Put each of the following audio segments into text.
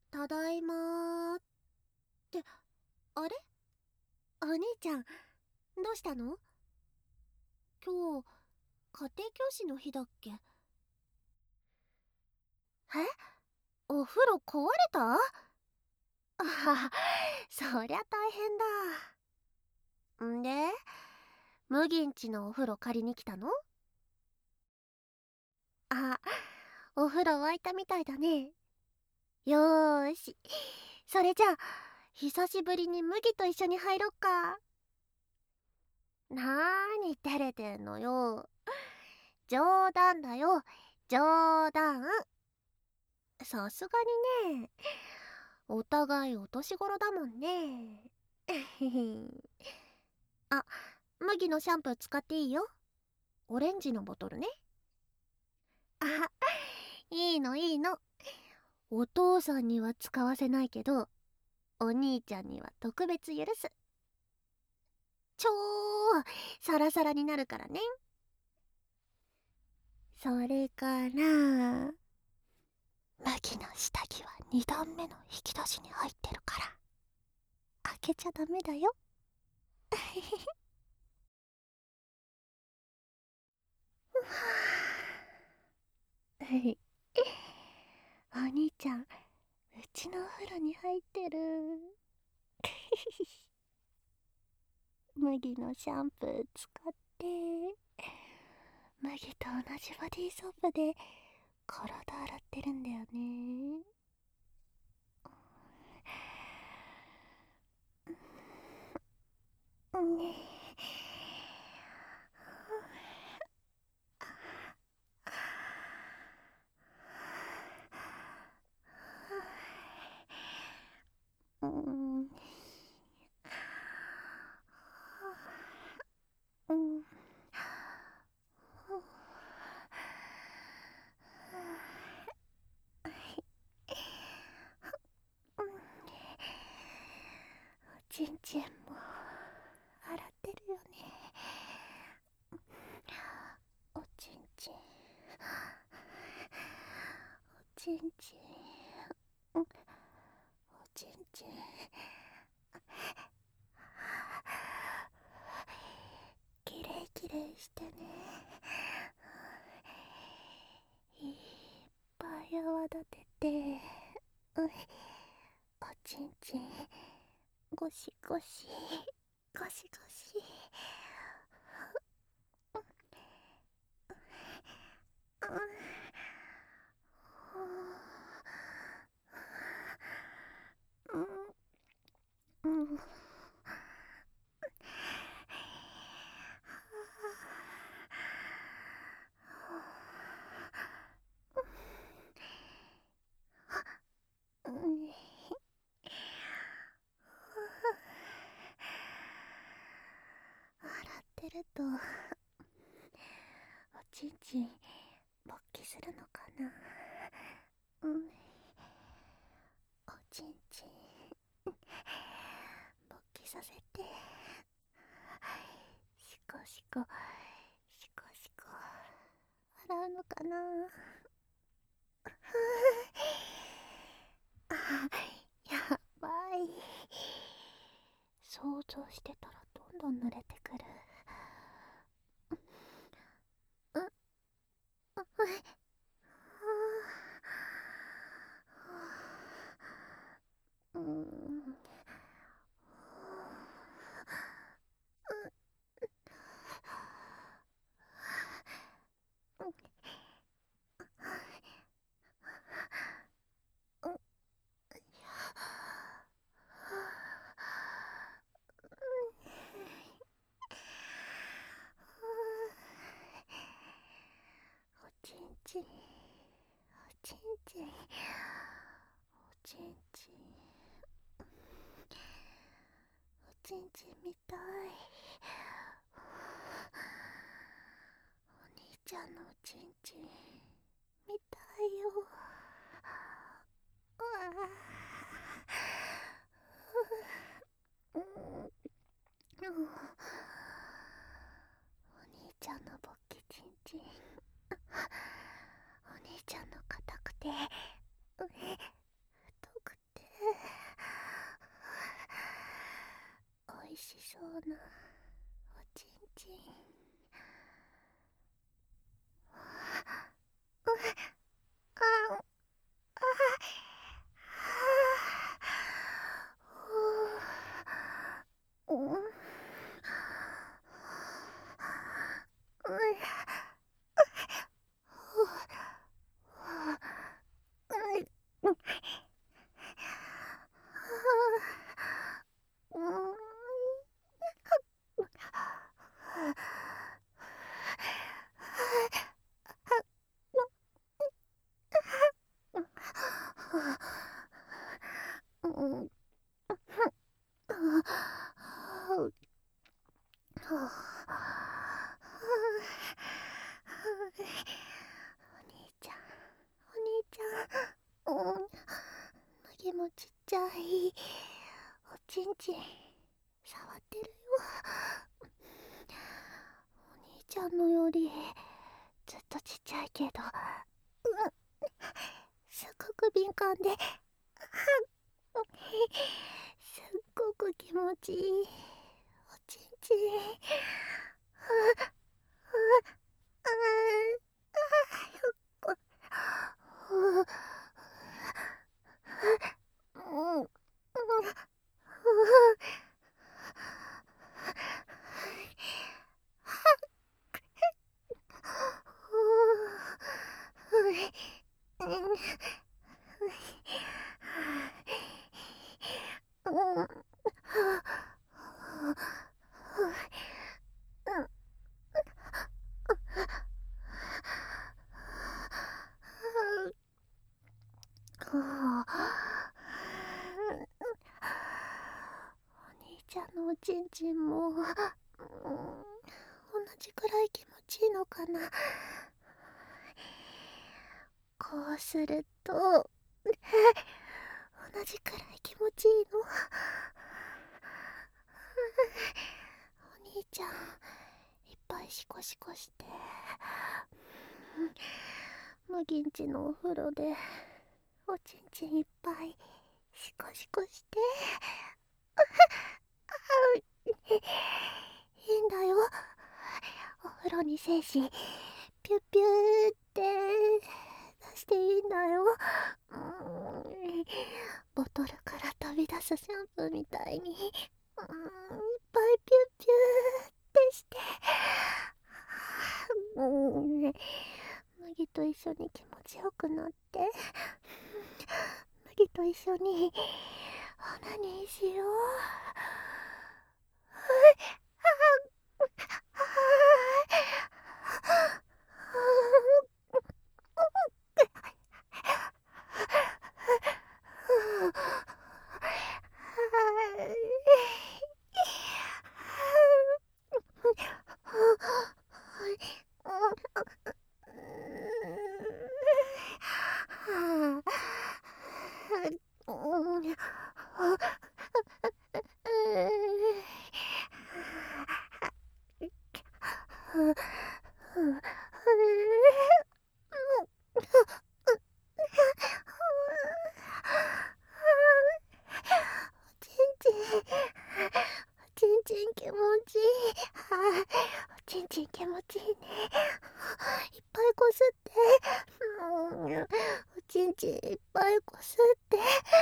ただいまーって、あれ、お兄ちゃん、どうしたの？今日、家庭教師の日だっけ？お風呂壊れた？あはは、そりゃ大変だ。んで、麦んちのお風呂借りに来たの？あ、お風呂沸いたみたいだね。よーし、それじゃあ、久しぶりに麦と一緒に入ろっか。なーに照れてんのよ。冗談だよ、冗談。さすがにね、お互いお年頃だもんね。あ、麦のシャンプー使っていいよ。オレンジのボトルね。あ、いいのいいの。お父さんには使わせないけど、お兄ちゃんには特別許す。超サラサラになるからね。それから麦の下着は2段目の引き出しに入ってるから開けちゃダメだよ。はい、お兄ちゃん、うちのお風呂に入ってる。麦のシャンプー使って麦と同じボディーソープで体洗ってるんだよね。ねうん、うん、おちんちんも洗ってるよね。おちんちん、おちんちん、おちんちん、きれいきれいしてね。いっぱい泡立てて、おちんちんゴシゴシゴシゴシ。うん、うん、うん、洗ってるとおちんちん勃起するのかな。うん、おちんちん勃起させて、シコシコシコシコ洗うのかな。あ、やばい。想像してたらどんどん濡れてくる。う、うん、おちんちん、おちんちん、おちんちん、おちんちんみたい。お兄ちゃんのおちんちんみたいよ。うわあ、うん、お兄ちゃんの勃起ちんちん、お兄ちゃんの硬くて太くなおちんちん。麦もちっちゃいおちんちん触ってるよ。お兄ちゃんのよりずっとちっちゃいけど、すっごく敏感で、すっごく気持ちいいおちんちん。お兄ちゃんのおちんちんも同じくらい気持ちいいのかな。こうすると同じくらい気持ちいいの。お兄ちゃんいっぱいシコシコして、麦んちのお風呂でおちんちんいっぱいシコシコしていいんだよ。お風呂に精子ピュッピューって出していいんだよ。ボトルから飛び出すシャンプーみたいにいっぱいピュッピューってして、麦と一緒に気持ちよくなって、麦と一緒にオナニーしよう。ちんちん気持ちいい。おちんちん気持ちいいね。いっぱいこすって。おちんちんいっぱいこすって。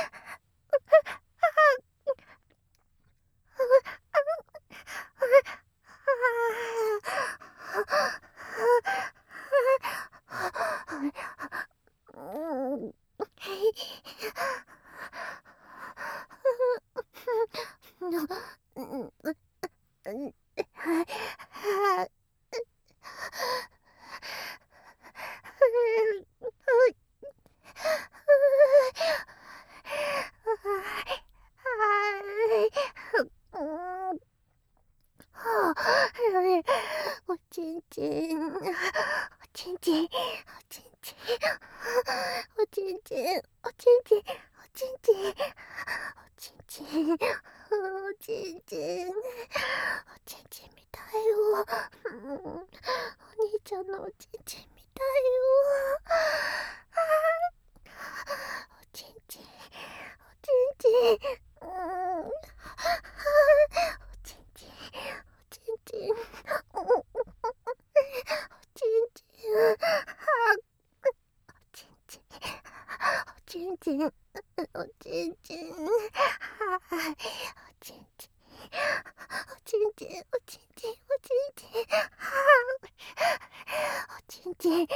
おちんちん、おちんちん、おちんちん、おちんちん、おちんちん、おちんちん、おちんちん、おちんちん、おちんちんみたいよ。お兄ちゃんのおちんちんみたいよ。おちんちん、おちんちん、おちんちん。 ちんちん、おちんちん、おちんちん、おちんちん、おちんちん、おちんちん、おちんちん、おちんちん、おちんちん、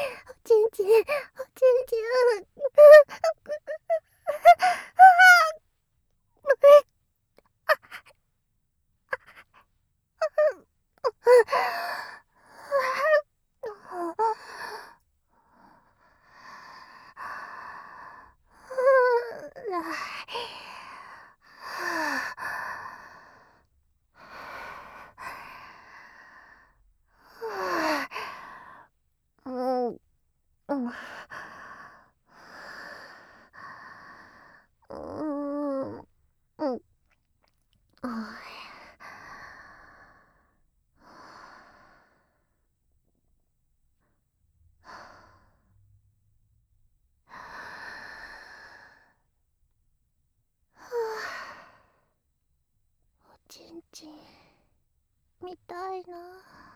おちんちん見たいな。